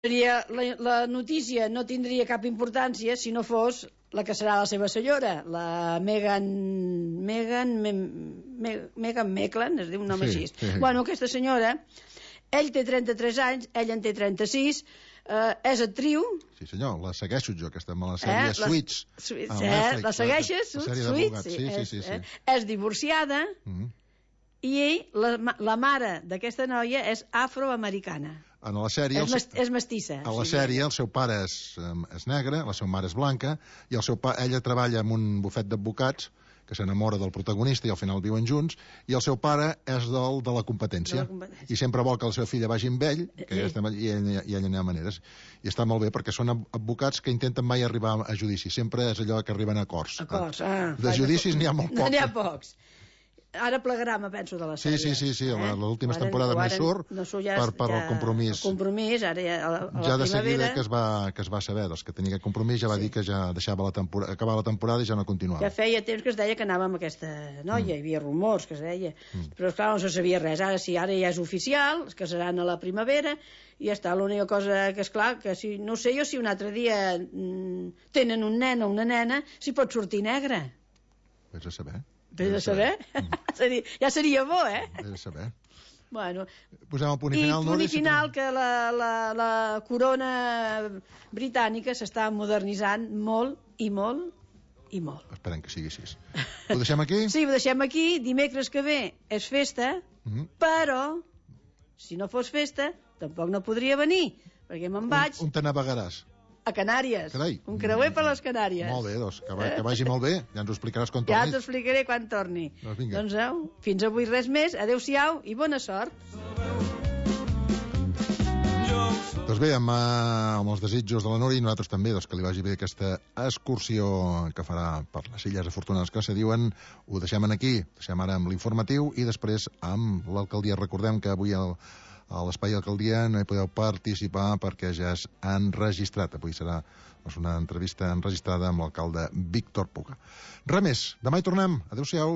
La notícia no tindria cap importància si no fos la que serà la seva senyora, la Meghan Markle, es diu un nom així. Bueno, aquesta senyora, ell té 33 anys, ell en té 36, és actriu. Sí senyor, la segueixo jo, aquesta amb la sèrie Suits. La segueixes? Suits? Sí. És divorciada i la mare d'aquesta noia és afroamericana. En la sèrie, és mestissa. A la sèrie el seu pare és negre, la seva mare és blanca, i ella treballa en un bufet d'advocats que s'enamora del protagonista i al final viuen junts, i el seu pare és de la competència. I sempre vol que la seva filla vagi amb ell, i ell n'hi ha maneres. I està molt bé perquè són advocats que intenten mai arribar a judici. Sempre és allò que arriben a acords. De judicis n'hi ha molt pocs. N'hi ha pocs. Ara plegarà, me penso, de la sèrie. Sí, l'última temporada no surt per el compromís. El compromís, ara ja de seguida que es va saber, dels que tenia aquest compromís, ja va dir que ja deixava acabar la temporada i ja no continuava. Ja feia temps que es deia que anava amb aquesta noia, hi havia rumors que es deia, però esclar no se sabia res. Ara sí, ara ja és oficial, es casaran a la primavera, i ja està. L'única cosa que és clar, que si, no sé jo si un altre dia tenen un nen o una nena, si pot sortir negre. Vés a saber. Vés a saber? Ja seria bo, Vés a saber. Bueno, posem el punt final. I punt final que la corona britànica s'està modernitzant molt i molt i molt. Esperem que sigui així. Ho deixem aquí? Sí, ho deixem aquí. Dimecres que ve és festa, però si no fos festa tampoc no podria venir, perquè me'n vaig... On te navegaràs? A Canàries. Carai. Un creuer per les Canàries. Molt bé, doncs, que vagi molt bé. Ja ens ho explicaràs quan torni. Ja t'ho explicaré quan torni. Doncs fins avui res més. Adéu-siau i bona sort. Doncs bé, amb els desitjos de la Núria i nosaltres també, que li vagi bé aquesta excursió que farà per les Illes Afortunades que se diuen, ho deixem aquí. Deixem ara amb l'informatiu i després amb l'alcaldia. Recordem que avui a l'Espai Alcaldia no hi podeu participar perquè ja és enregistrat. Avui serà una entrevista enregistrada amb l'alcalde Víctor Puga. Res més, demà hi tornem. Adéu-siau.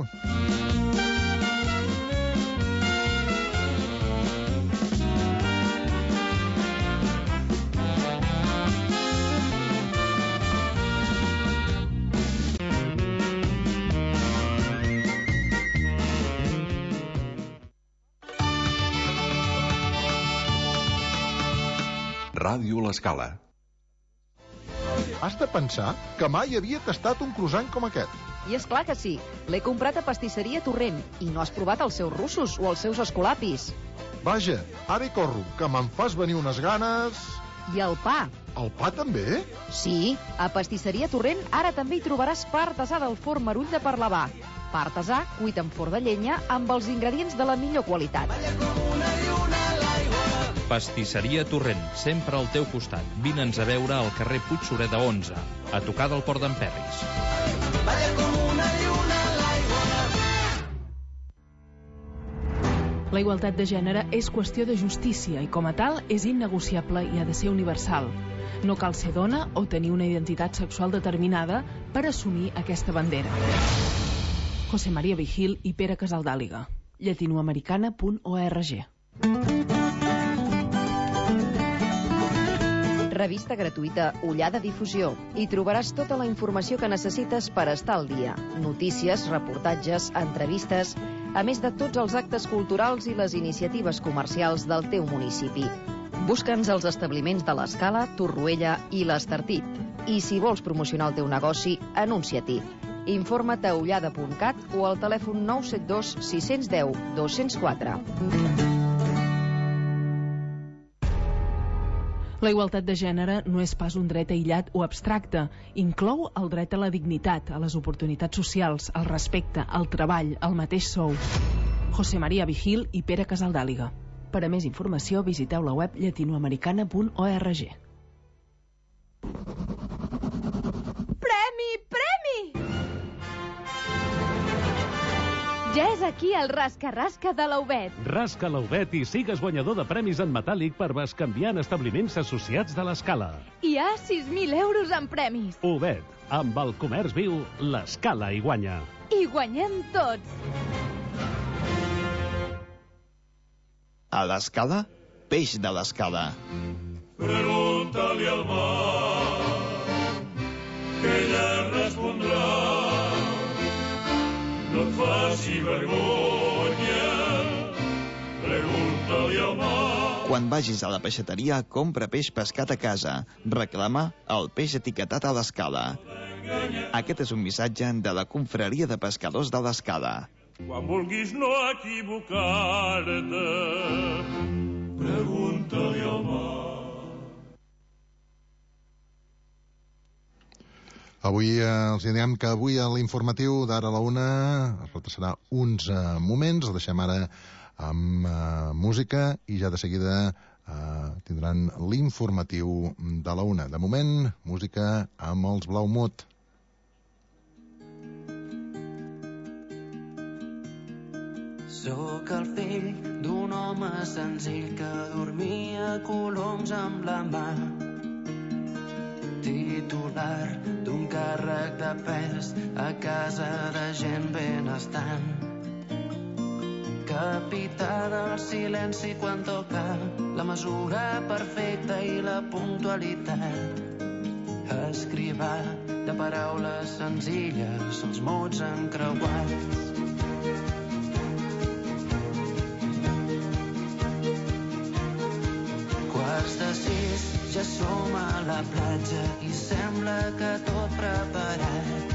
Ràdio L'Escala. Has de pensar que mai havia tastat un croissant com aquest. I és clar que sí. L'he comprat a Pastisseria Torrent i no has provat els seus russos o els seus escolapis. Vaja, ara hi corro, que me'n fas venir unes ganes... I el pa. El pa també? Sí, a Pastisseria Torrent ara també hi trobaràs pa artesà del forn Marull de Parlavà. Pa artesà cuit en forn de llenya amb els ingredients de la millor qualitat. Pastisseria Torrent, sempre al teu costat. Vine'ns a veure al carrer Puig Sureda 11, a tocar del Port d'en Perris. La igualtat de gènere és qüestió de justícia i com a tal és innegociable i ha de ser universal. No cal ser dona o tenir una identitat sexual determinada per assumir aquesta bandera. José María Vigil i Pere Casaldàliga. llatinoamericana.org. Revista gratuïta Ullada Difusió. Hi trobaràs tota la informació que necessites per estar al dia. Notícies, reportatges, entrevistes, a més de tots els actes culturals i les iniciatives comercials del teu municipi. Busca'ns als establiments de l'Escala, Torroella i l'Estartit. I si vols promocionar el teu negoci, anuncia-t'hi. Informa't a ullada.cat o al telèfon 972 610 204. La igualtat de gènere no és pas un dret aïllat o abstracte. Inclou el dret a la dignitat, a les oportunitats socials, al respecte, al treball, al mateix sou. José María Vigil i Pere Casaldàliga. Per a més informació, visiteu la web llatinoamericana.org. Premi! Ja és aquí el rasca-rasca de l'Aubet. Rasca l'Aubet i sigues guanyador de premis en metàl·lic per bescanviar en establiments associats de l'Escala. Hi ha 6.000 euros en premis. Aubet, amb el comerç viu, l'Escala hi guanya. I guanyem tots. A l'Escala, peix de l'Escala. Pregúntale al mar, que ella respondrà. No et faci vergonya, pregunta-li al mar. Quan vagis a la peixateria, compra peix pescat a casa. Reclama el peix etiquetat a l'Escala. Aquest és un missatge de la Confraria de Pescadors de l'Escala. Quan vulguis no equivocar-te, pregunta-li al mar. Avui els diem que avui a l'informatiu d'ara a la 1 es retrasarà uns moments, el deixem ara amb música i ja de seguida tindran l'informatiu de la 1. De moment, música amb els Blaumut. Sóc el fill d'un home senzill que dormia coloms amb la mà, titular d'un càrrec de pes a casa de gent benestant, capità del silenci quan toca la mesura perfecta i la puntualitat, escrivà de paraules senzilles els mots encreuats. Quarts de 6, ja som a la platja i sembla que tot preparat.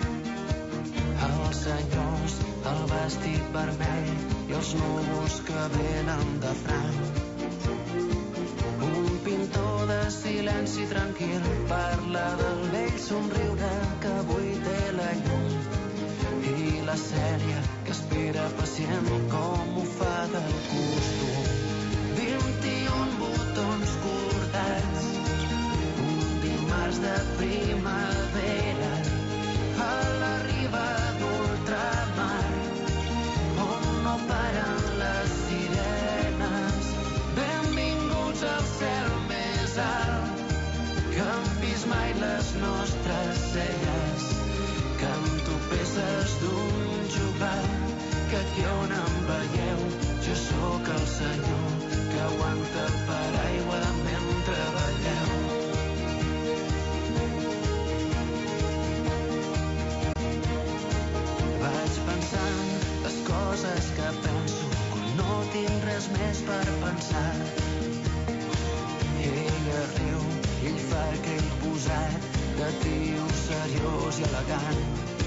Els senyors, el vestit vermell i els núvols que venen de franc. Un pintor de silenci tranquil parla del vell somriure que avui té la llum i la Cèlia que espera pacient com ho fa de costum. 21 botons cordats, un dimarts de primavera a la riba d'ultramar, on no paren les sirenes. Benvinguts al cel més alt, que han vist mai les nostres celles. Canto peces d'un juglar, que aquí on em veieu, jo sóc el senyor que aguanta el paraigua mentre balleu. Vaig pensant les coses que penso quan no tinc res més per pensar. Ella riu, ell fa aquell posat de tio seriós i elegant.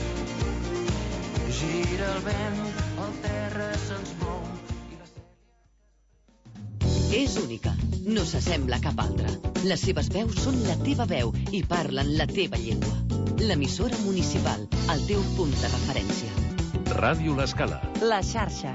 Gira el vent, el terra se'ns mou. És única, no s'assembla a cap altra. Les seves veus són la teva veu i parlen la teva llengua. L'emissora municipal, el teu punt de referència. Ràdio L'Escala. La xarxa.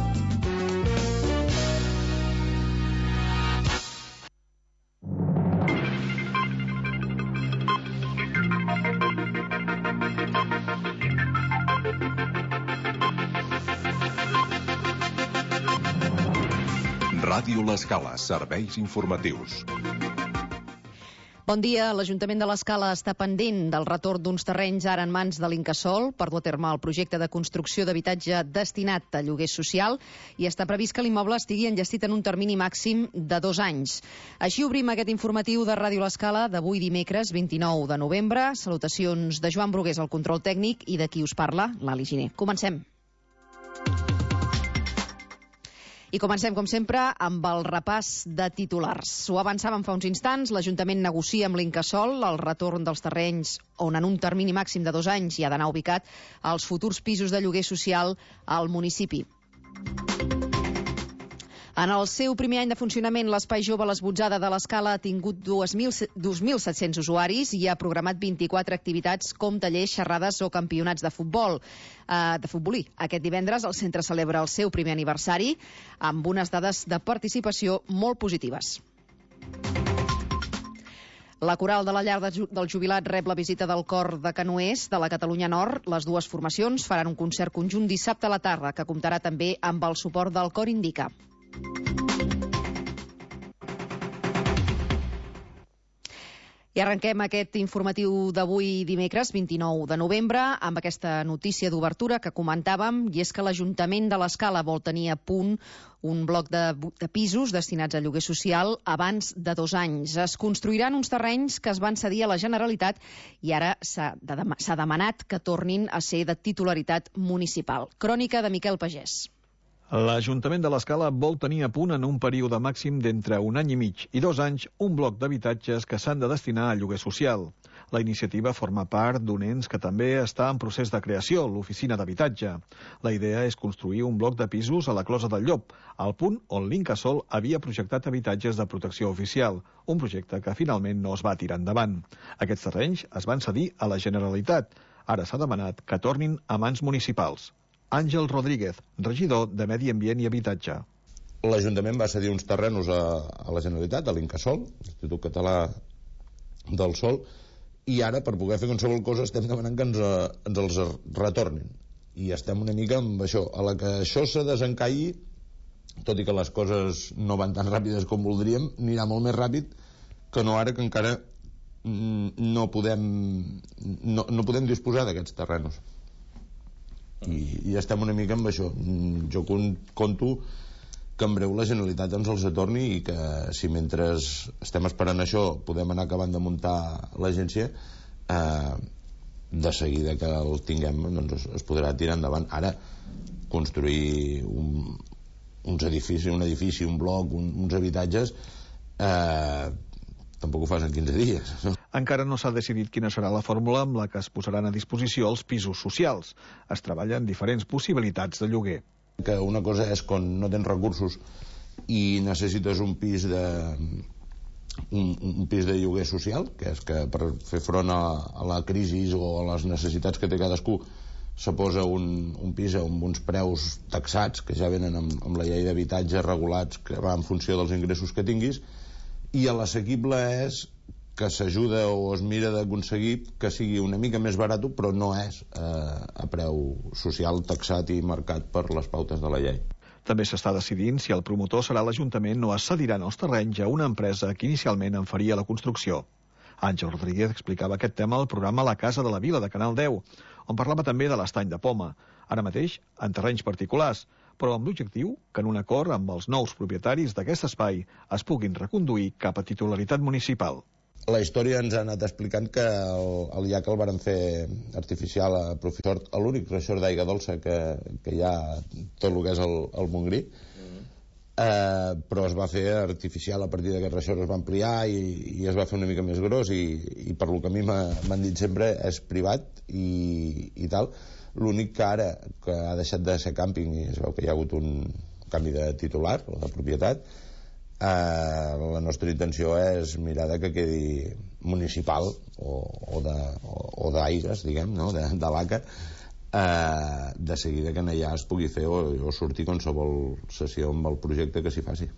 Ràdio L'Escala, serveis informatius. Bon dia. L'Ajuntament de l'Escala està pendent del retorn d'uns terrenys ara en mans de l'Incasòl per dur a terme el projecte de construcció d'habitatge destinat a lloguer social i està previst que l'immoble estigui enllestit en un termini màxim de 2 anys. Així obrim aquest informatiu de Ràdio L'Escala d'avui dimecres 29 de novembre. Salutacions de Joan Brugués al control tècnic i de qui us parla, l'Ali Giner. Comencem. I comencem, com sempre, amb el repàs de titulars. Ho avançàvem fa uns instants, l'Ajuntament negocia amb l'Incasòl el retorn dels terrenys on en un termini màxim de 2 anys hi ha d'anar ubicat els futurs pisos de lloguer social al municipi. En el seu primer any de funcionament, l'Espai Jove L'Esbotzada de l'Escala ha tingut 2.700 usuaris i ha programat 24 activitats com tallers, xerrades o campionats de futbol. De futbolí. Aquest divendres el centre celebra el seu primer aniversari amb unes dades de participació molt positives. La coral de la llar del jubilat rep la visita del cor de canoers de la Catalunya Nord. Les dues formacions faran un concert conjunt dissabte a la tarda, que comptarà també amb el suport del cor Indica. I arrenquem aquest informatiu d'avui dimecres, 29 de novembre, amb aquesta notícia d'obertura que comentàvem, i és que l'Ajuntament de l'Escala vol tenir a punt un bloc de pisos destinats a lloguer social abans de 2 anys. Es construiran uns terrenys que es van cedir a la Generalitat i ara s'ha demanat que tornin a ser de titularitat municipal. Crònica de Miquel Pagès. L'Ajuntament de l'Escala vol tenir a punt en un període màxim d'entre 1 any i mig i 2 anys un bloc d'habitatges que s'han de destinar a lloguer social. La iniciativa forma part d'un ens que també està en procés de creació, l'Oficina d'Habitatge. La idea és construir un bloc de pisos a la Closa del Llop, al punt on l'Incasòl havia projectat habitatges de protecció oficial, un projecte que finalment no es va tirar endavant. Aquests terrenys es van cedir a la Generalitat. Ara s'ha demanat que tornin a mans municipals. Àngel Rodríguez, regidor de Medi Ambient i Habitatge. L'Ajuntament va cedir uns terrenos a la Generalitat, a l'Incasòl, l'Institut Català del Sòl, i ara, per poder fer qualsevol cosa, estem demanant que ens els retornin. I estem una mica amb això. A la que això se desencalli, tot i que les coses no van tan ràpides com voldríem, anirà molt més ràpid que no ara, que encara no podem disposar d'aquests terrenos. I estem una mica amb això. Jo conto que en breu la Generalitat ens els retorni i que si mentre estem esperant això podem anar acabant de muntar l'agència, de seguida que el tinguem doncs es podrà tirar endavant. Ara construir un edifici, un bloc, uns habitatges, tampoc ho fas en 15 dies, no? Encara no s'ha decidit quina serà la fórmula amb la que es posaran a disposició els pisos socials. Es treballen diferents possibilitats de lloguer. Que una cosa és quan no tens recursos i necessites un pis de lloguer social, que és que per fer front a la crisi o a les necessitats que té cadascú se posa un pis amb uns preus taxats, que ja venen amb la llei d'habitatge regulats, que va en funció dels ingressos que tinguis, i l'assequible és que s'ajuda o es mira d'aconseguir que sigui una mica més barat, però no és a preu social taxat i marcat per les pautes de la llei. També s'està decidint si el promotor serà l'Ajuntament o es cediran els terrenys a una empresa que inicialment en faria la construcció. Àngel Rodríguez explicava aquest tema al programa La Casa de la Vila de Canal 10, on parlava també de l'estany de Poma, ara mateix en terrenys particulars, però amb l'objectiu que en un acord amb els nous propietaris d'aquest espai es puguin reconduir cap a titularitat municipal. La història ens ha anat explicant que el llac el varen fer artificial a professor, l'únic reixor d'aigua dolça que hi ha tot el que és el Montgrí, però es va fer artificial. A partir d'aquest reixor es va ampliar i es va fer una mica més gros i per lo que a mi m'han dit sempre és privat i tal. L'únic que ara que ha deixat de ser càmping i es veu que hi ha hagut un canvi de titular o de propietat, la nostra intenció és mirar que quedi municipal o d'aires, diguem, no? de l'ACA, de seguida que allà es pugui fer o sortir qualsevol sessió amb el projecte que s'hi faci.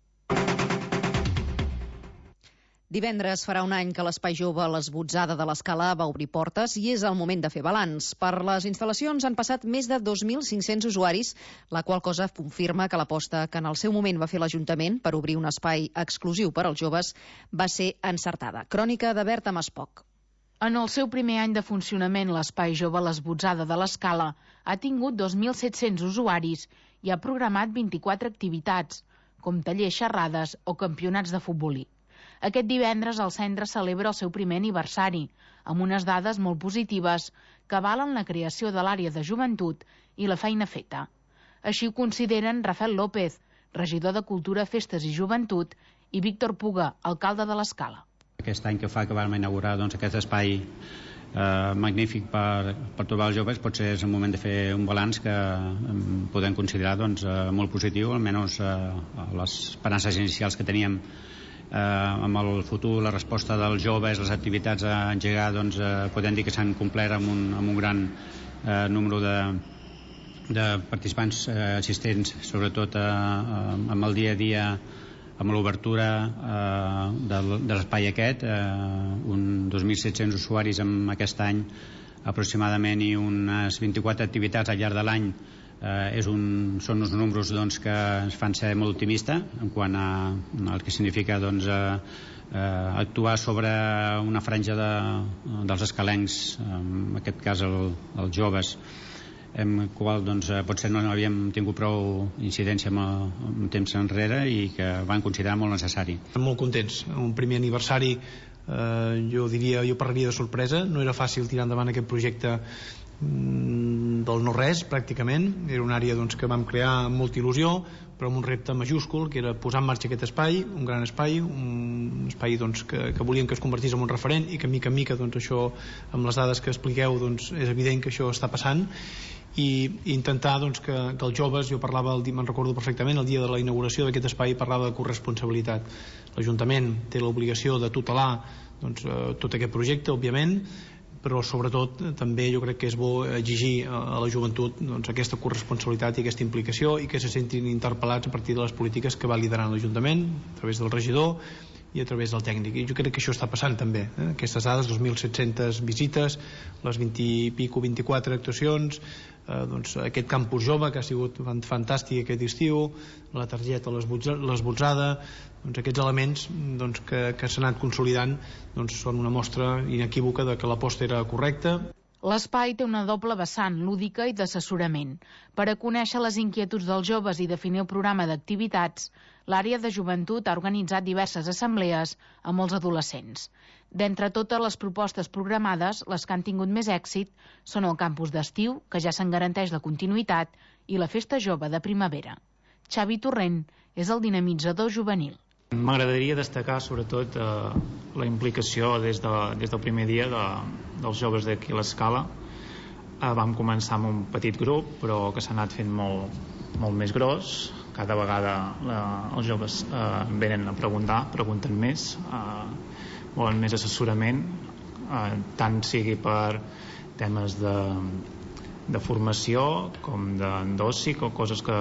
Divendres farà un any que l'Espai Jove l'Esbotzada de l'Escala va obrir portes i és el moment de fer balanç. Per les instal·lacions han passat més de 2.500 usuaris, la qual cosa confirma que l'aposta que en el seu moment va fer l'Ajuntament per obrir un espai exclusiu per als joves va ser encertada. Crònica de Berta Maspoc. En el seu primer any de funcionament, l'Espai Jove l'Esbotzada de l'Escala ha tingut 2.700 usuaris i ha programat 24 activitats, com tallers, xerrades o campionats de futbolí. Aquest divendres el centre celebra el seu primer aniversari, amb unes dades molt positives que avalen la creació de l'àrea de joventut i la feina feta. Així ho consideren Rafael López, regidor de Cultura, Festes i Joventut, i Víctor Puga, alcalde de l'Escala. Aquest any que vam inaugurar aquest espai magnífic per trobar els joves, potser és el moment de fer un balanç que podem considerar molt positiu, almenys les esperances inicials que teníem amb el futur, la resposta dels joves, les activitats a engegar, podem dir que s'han complert amb un gran número de participants assistents, sobretot amb el dia a dia, amb l'obertura de l'espai aquest, 2.700 usuaris en aquest any aproximadament i unes 24 activitats al llarg de l'any. Són uns números que ens fan ser molt optimistes en quant al que significa actuar sobre una franja dels escalencs, en aquest cas els joves, amb el qual potser no havíem tingut prou incidència en temps enrere i que van considerar molt necessari. Molt contents. Un primer aniversari, jo parlaria de sorpresa. No era fàcil tirar endavant aquest projecte del no-res, pràcticament. Era una àrea que vam crear amb molta il·lusió, però amb un repte majúscul, que era posar en marxa aquest espai, un gran espai, un espai que volíem que es convertís en un referent i que mica en mica això, amb les dades que expliqueu, és evident que això està passant, i intentar que els joves, jo parlava, me'n recordo perfectament, el dia de la inauguració d'aquest espai parlava de corresponsabilitat. L'Ajuntament té l'obligació de tutelar tot aquest projecte, òbviament, però sobretot també jo crec que és bo exigir a la joventut aquesta corresponsabilitat i aquesta implicació i que se sentin interpel·lats a partir de les polítiques que va liderant l'Ajuntament a través del regidor i a través del tècnic. I jo crec que això està passant també. Aquestes dades, 2.700 visites, les 24 actuacions, aquest campus jove que ha sigut fantàstic aquest estiu, la targeta l'esbotzada, aquests elements que s'han anat consolidant són una mostra inequívoca de que l'aposta era correcta. L'espai té una doble vessant, lúdica i d'assessorament. Per a conèixer les inquietuds dels joves i definir el programa d'activitats, l'àrea de joventut ha organitzat diverses assemblees amb els adolescents. D'entre totes les propostes programades, les que han tingut més èxit són el campus d'estiu, que ja se'n garanteix la continuïtat, i la festa jove de primavera. Xavi Torrent és el dinamitzador juvenil. M'agradaria destacar sobretot la implicació des del primer dia dels joves d'aquí a l'Escala. Vam començar amb un petit grup, però que s'ha anat fent molt més gros. Cada vegada els joves venen a pregunten més, volen més assessorament, tant sigui per temes de formació com d'oci, coses que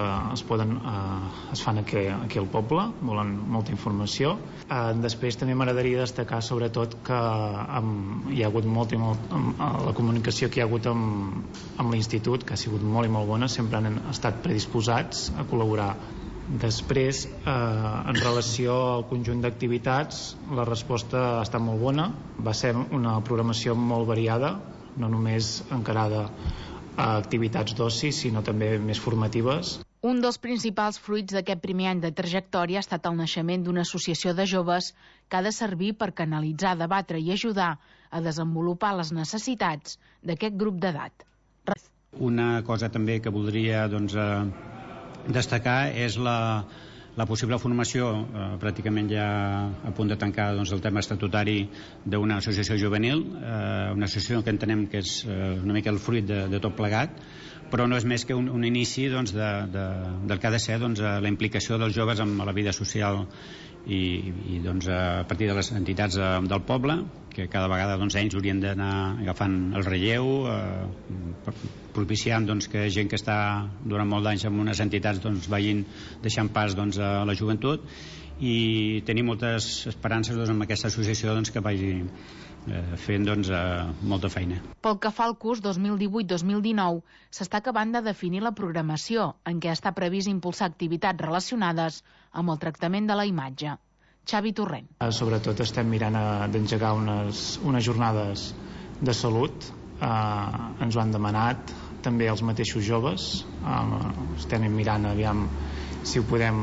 es fan aquí al poble, volen molta informació. Després també m'agradaria destacar sobretot que hi ha hagut la comunicació que hi ha hagut amb l'institut, que ha sigut molt i molt bona, sempre han estat predisposats a col·laborar. Després, en relació al conjunt d'activitats, la resposta ha estat molt bona. Va ser una programació molt variada, no només encarada a activitats d'oci, sinó també més formatives. Un dels principals fruits d'aquest primer any de trajectòria ha estat el naixement d'una associació de joves que ha de servir per canalitzar, debatre i ajudar a desenvolupar les necessitats d'aquest grup d'edat. Una cosa també que voldria destacar és la possible formació, pràcticament ja a punt de tancar el tema estatutari d'una associació juvenil, una associació que entenem que és una mica el fruit de tot plegat, però no és més que un inici del que ha de ser la implicació dels joves en la vida social i a partir de les entitats del poble, que cada vegada ells haurien d'anar agafant el relleu, propiciant que gent que està durant molt d'anys en unes entitats vagin deixant pas a la joventut, i tenir moltes esperances amb aquesta associació que vagi fent molta feina. Pel que fa al curs 2018-2019, s'està acabant de definir la programació, en què està previst impulsar activitats relacionades amb el tractament de la imatge. Xavi Torrent. Sobretot estem mirant d'engegar unes jornades de salut. Ens ho han demanat també els mateixos joves. Estem mirant aviam si ho podem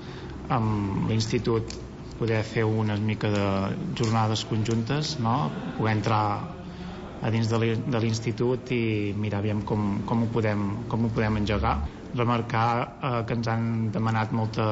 amb l'institut poder fer una mica de jornades conjuntes, poder entrar a dins de l'institut i mirar aviam com ho podem engegar. Remarcar que ens han demanat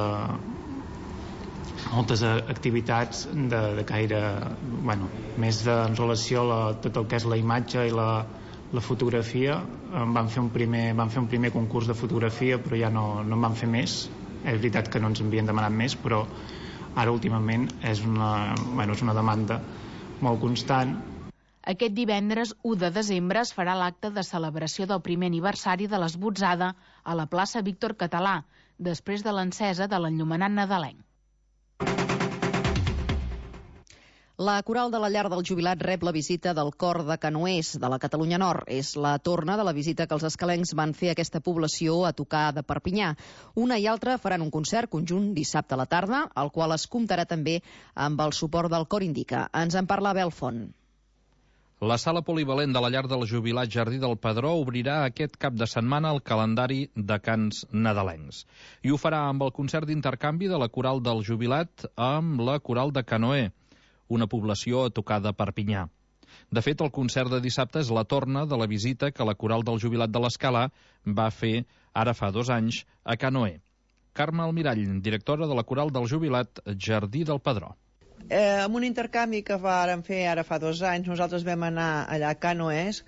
moltes activitats de caire, més en relació a tot el que és la imatge i la fotografia. Vam fer un primer concurs de fotografia, però ja no en vam fer més. És veritat que no ens havien demanat més, però ara últimament és una demanda molt constant. Aquest divendres 1 de desembre es farà l'acte de celebració del primer aniversari de l'Esbotzada a la plaça Víctor Català, després de l'encesa de l'enllumenat nadalenc. La coral de la Llar del Jubilat rep la visita del Cor de Canoers de la Catalunya Nord. És la torna de la visita que els escalencs van fer a aquesta població a tocar de Perpinyà. Una i altra faran un concert conjunt dissabte a la tarda, el qual es comptarà també amb el suport del Cor Indica. Ens en parla Abel Font. La sala polivalent de la Llar del Jubilat Jardí del Pedró obrirà aquest cap de setmana el calendari de cants nadalencs. I ho farà amb el concert d'intercanvi de la coral del Jubilat amb la coral de Canoer, una població a tocar de Perpinyà. De fet, el concert de dissabte és la torna de la visita que la coral del Jubilat de l'Escala va fer ara fa 2 anys a Canoer. Carme Almirall, directora de la coral del Jubilat Jardí del Pedró. Amb un intercanvi que vàrem fer ara fa 2 anys, nosaltres vam anar allà a Canoers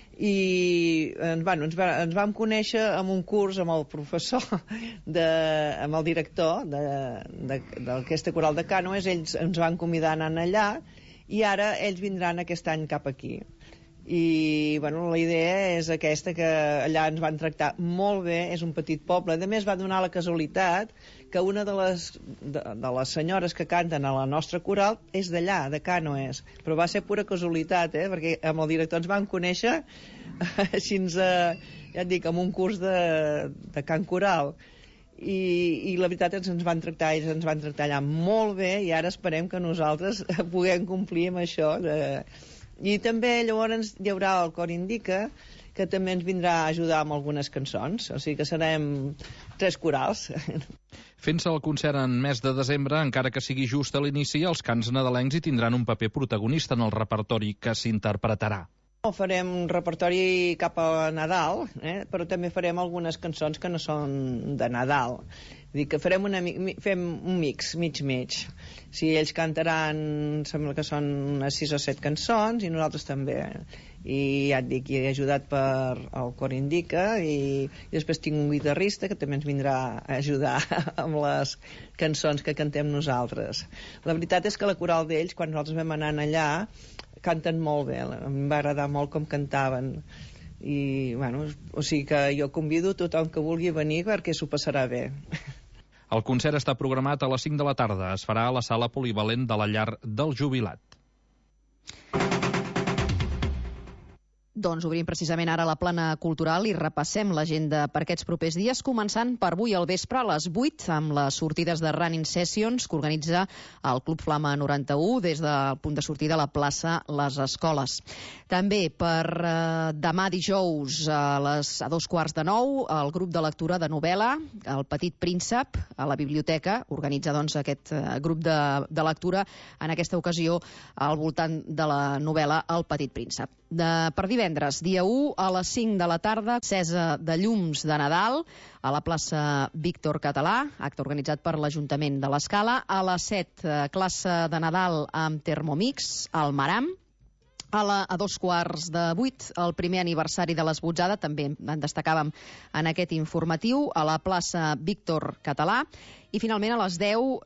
i ens vam conèixer amb un curs amb el professor, amb el director d'aquesta coral de Canoes. Ells ens van convidar a anar allà i ara ells vindran aquest any cap aquí. I la idea és aquesta, que allà ens van tractar molt bé, és un petit poble. A més, va donar la casualitat que una de les senyores que canten a la nostra coral és d'allà, de Canoes, però va ser pura casualitat, perquè amb el director ens vam conèixer així, ja et dic, amb un curs de cant coral. I la veritat és que ens van tractar allà molt bé, i ara esperem que nosaltres puguem complir amb això. I també llavors hi haurà el Cor Indica, que també ens vindrà a ajudar amb algunes cançons, o sigui que serem 3 corals. Fent-se el concert en mes de desembre, encara que sigui just a l'inici, els cants nadalencs hi tindran un paper protagonista en el repertori que s'interpretarà. Farem un repertori cap a Nadal, però també farem algunes cançons que no són de Nadal. Vull dir que fem un mix, mig. Si ells cantaran, sembla que són unes 6 o 7 cançons, i nosaltres també. I ja et dic, he ajudat per el Cor Indica, i després tinc un guitarrista que també ens vindrà a ajudar amb les cançons que cantem nosaltres. La veritat és que la coral d'ells, quan nosaltres vam anar allà, canten molt bé. Em va agradar molt com cantaven. I, o sigui que jo convido tothom que vulgui venir perquè s'ho passarà bé. El concert està programat a les 5 de la tarda. Es farà a la sala polivalent de la Llar del Jubilat. Doncs obrim precisament ara la plana cultural i repassem l'agenda per aquests propers dies, començant per avui al vespre a les 8 amb les sortides de Running Sessions que organitza el Club Flama 91 des del punt de sortida a la plaça Les Escoles. També per demà dijous a 8:45 el grup de lectura de novel·la El Petit Príncep a la biblioteca organitza aquest grup de lectura, en aquesta ocasió al voltant de la novel·la El Petit Príncep. Per divendres, dia 1, a les 5 de la tarda, encesa de llums de Nadal a la plaça Víctor Català, acte organitzat per l'Ajuntament de l'Escala. A les 7, classe de Nadal amb Thermomix al Maram. A 7:15, el primer aniversari de l'Esbotzada, també en destacàvem en aquest informatiu, a la plaça Víctor Català. I finalment a les 10,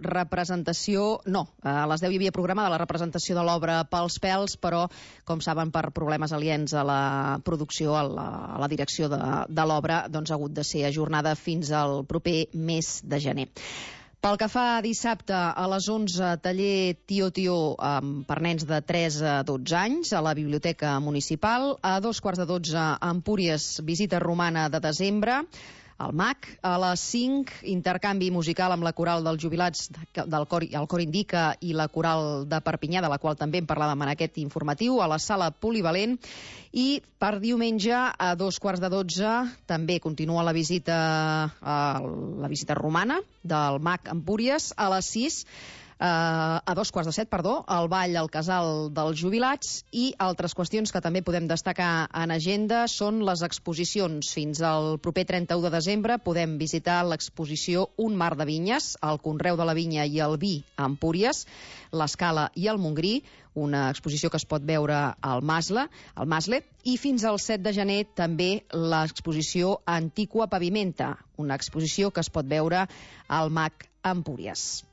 a les 10 hi havia programada la representació de l'obra Pels Pèls, però, com saben, per problemes aliens a la producció, a la direcció de l'obra, doncs ha hagut de ser ajornada fins al proper mes de gener. Pel que fa a dissabte, a les 11, taller Tio per nens de 3 a 12 anys a la Biblioteca Municipal. A 2:15, Empúries, visita romana de desembre al MAC. A les 5, intercanvi musical amb la coral dels jubilats el Cor Indica i la coral de Perpinyà, de la qual també en parlàvem en aquest informatiu, a la sala polivalent. I per diumenge, a 2:15, també continua la visita romana del MAC Empúries. A les 6, a 2:15, el ball al Casal dels Jubilats. I altres qüestions que també podem destacar en agenda són les exposicions. Fins al proper 31 de desembre podem visitar l'exposició Un mar de vinyes, el conreu de la vinya i el vi a Empúries, l'Escala i el Montgrí, una exposició que es pot veure al Masle, i fins al 7 de gener també l'exposició Antiqua Pavimenta, una exposició que es pot veure al MAC Empúries.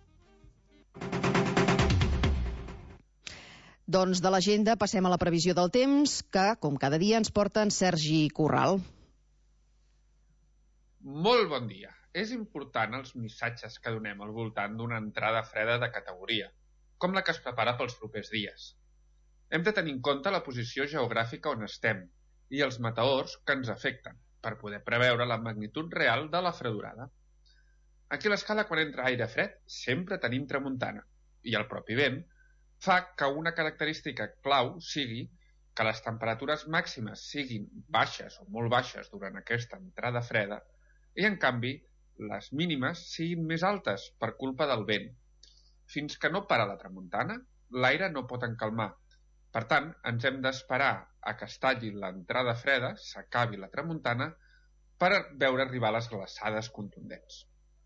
Doncs de l'agenda passem a la previsió del temps, que, com cada dia, ens porta en Sergi Corral. Molt bon dia. És important els missatges que donem al voltant d'una entrada freda de categoria. com la que es prepara pels propers dies. Hem de tenir en compte la posició geogràfica on estem i els meteors que ens afecten, per poder preveure la magnitud real de la fredurada. Aquí a l'Escala, quan entra aire fred, sempre tenim tramuntana, i el propi vent fa que una característica clau sigui que les temperatures màximes siguin baixes o molt baixes durant aquesta entrada freda i, en canvi, les mínimes siguin més altes per culpa del vent. Fins que no para la tramuntana, l'aire no pot encalmar. Per tant, ens hem d'esperar a que es talli l'entrada freda, s'acabi la tramuntana, per veure arribar les glaçades contundents.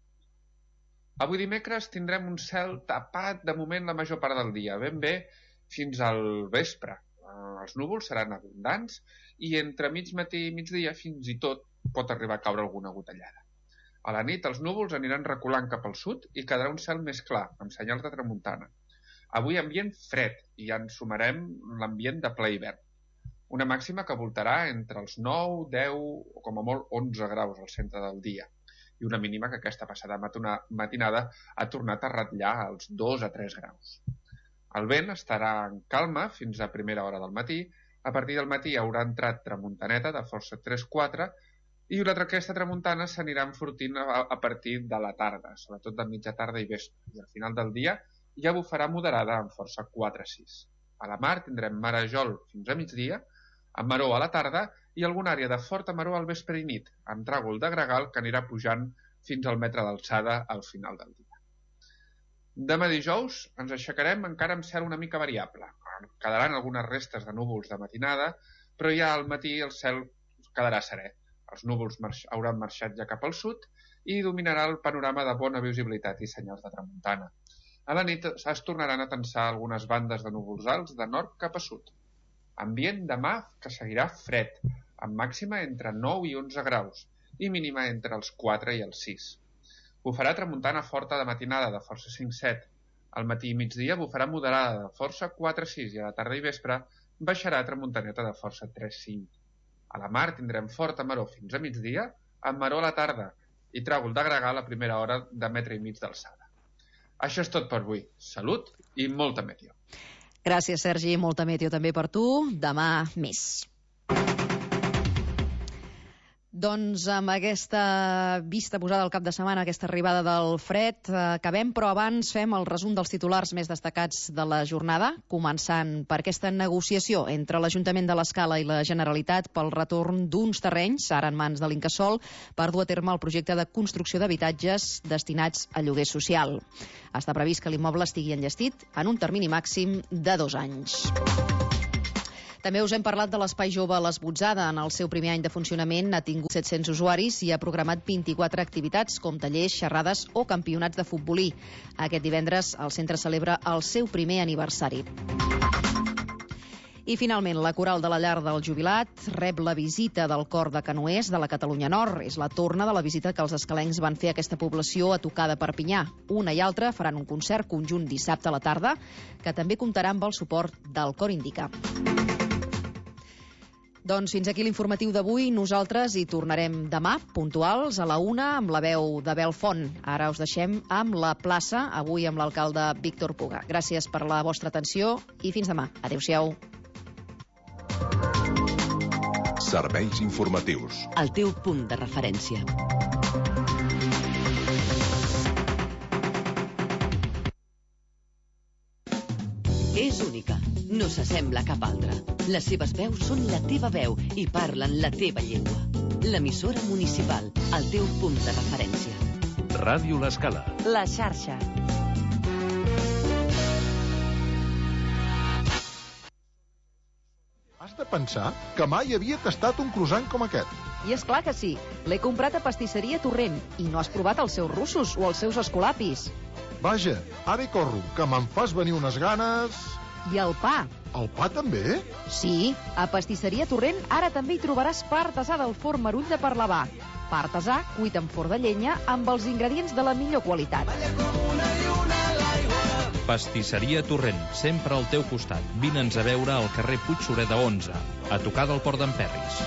Avui dimecres tindrem un cel tapat de moment la major part del dia, ben bé fins al vespre. Els núvols seran abundants i entre mig matí i migdia fins i tot pot arribar a caure alguna gotellada. A la nit els núvols aniran reculant cap al sud i quedarà un cel més clar, amb senyals de tramuntana. Avui ambient fred i ja ens sumarem l'ambient de ple hivern. Una màxima que voltarà entre els 9, 10 o com a molt 11 graus al centre del dia i una mínima que aquesta passada matinada ha tornat a ratllar als 2 a 3 graus. El vent estarà en calma fins a primera hora del matí. A partir del matí haurà entrat tramuntaneta de força 3-4 i aquesta tramuntana s'anirà enfortint a partir de la tarda, sobretot de mitja tarda i vespre. I al final del dia ja bufarà moderada amb força 4-6. A la mar tindrem marejol fins a migdia, amb maror a la tarda i alguna àrea de forta maror al vespre i nit, amb tràgol de gregal que anirà pujant fins al metre d'alçada al final del dia. Demà dijous ens aixecarem encara amb cel una mica variable. Quedaran algunes restes de núvols de matinada, però ja al matí el cel quedarà serè. Els núvols hauran marxat ja cap al sud i dominarà el panorama de bona visibilitat i senyals de tramuntana. A la nit es tornaran a tensar algunes bandes de núvols alts de nord cap a sud. Ambient demà que seguirà fred, amb màxima entre 9 i 11 graus i mínima entre els 4 i els 6. Bufarà tramuntana forta de matinada de força 5-7. Al matí i migdia bufarà moderada de força 4-6 i a la tarda i vespre baixarà tramuntaneta de força 3-5. A la mar tindrem forta maror fins a migdia, amb maror a la tarda i tràgol de gregal a primera hora de metre i mig d'alçada. Això és tot per avui. Salut i molta meteo. Gràcies, Sergi. Molta meteo també per tu. Demà més. Doncs amb aquesta vista posada al cap de setmana, aquesta arribada del fred, acabem, però abans fem el resum dels titulars més destacats de la jornada, començant per aquesta negociació entre l'Ajuntament de l'Escala i la Generalitat pel retorn d'uns terrenys, ara en mans de l'Incasòl, per dur a terme el projecte de construcció d'habitatges destinats a lloguer social. Està previst que l'immoble estigui enllestit en un termini màxim de 2 anys. També us hem parlat de l'Espai Jove a l'Esbotzada. En el seu primer any de funcionament ha tingut 700 usuaris i ha programat 24 activitats, com tallers, xerrades o campionats de futbolí. Aquest divendres el centre celebra el seu primer aniversari. I finalment, la Coral de la Llar del Jubilat rep la visita del Cor de Canoers de la Catalunya Nord. És la torna de la visita que els escalencs van fer a aquesta població a tocar de Perpinyà. Una i altra faran un concert conjunt dissabte a la tarda, que també comptarà amb el suport del Cor Indica. Doncs fins aquí l'informatiu d'avui. Nosaltres hi tornarem demà, puntuals, a la 1, amb la veu de Belfont. Ara us deixem amb la plaça, avui amb l'alcalde Víctor Puga. Gràcies per la vostra atenció i fins demà. Adéu-siau. Serveis informatius. El teu punt de referència. És única. No s'assembla a cap altra. Les seves veus són la teva veu i parlen la teva llengua. L'emissora municipal, el teu punt de referència. Ràdio L'Escala. La xarxa. Has de pensar que mai havia tastat un croissant com aquest. I és clar que sí. L'he comprat a Pastisseria Torrent i no has provat els seus russos o els seus escolapis. Vaja, ara hi corro, que me'n fas venir unes ganes... I el pa. El pa també? Sí, a Pastisseria Torrent ara també hi trobaràs pa artesà del forn Marull de Parlavà. Pa artesà cuit en forn de llenya amb els ingredients de la millor qualitat. Pastisseria Torrent, sempre al teu costat. Vine'ns a veure al carrer Puig Sureda 11, a tocar del Port d'en Perris.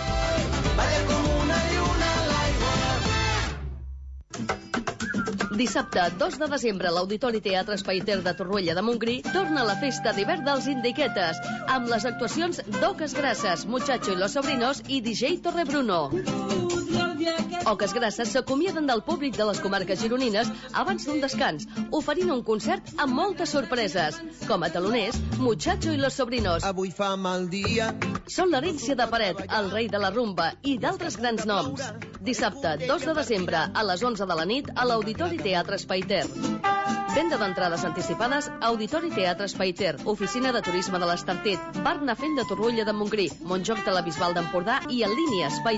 Dissabte, 2 de desembre, l'Auditori Teatre Espaiter de Torroella de Montgrí torna a la festa d'hivern dels Indiquetes, amb les actuacions d'Oques Grasses, Muchacho y los Sobrinos i DJ Torrebruno. Oques Grasses s'acomiaden del públic de les comarques gironines abans d'un descans, oferint un concert amb moltes sorpreses. Com a taloners, Muchacho y los Sobrinos. Avui fa mal dia. Són l'herència de Paret, el rei de la rumba i d'altres grans noms. Dissabte, 2 de desembre, a les 11 de la nit, a l'Auditori Teatre Espaiter. Venda d'entrades anticipades, Auditori Teatre Espaiter, Oficina de Turisme de l'Estartit, Bar Nafent de Torroella de Montgrí, Montjoc de la Bisbal d'Empordà i en línia Espai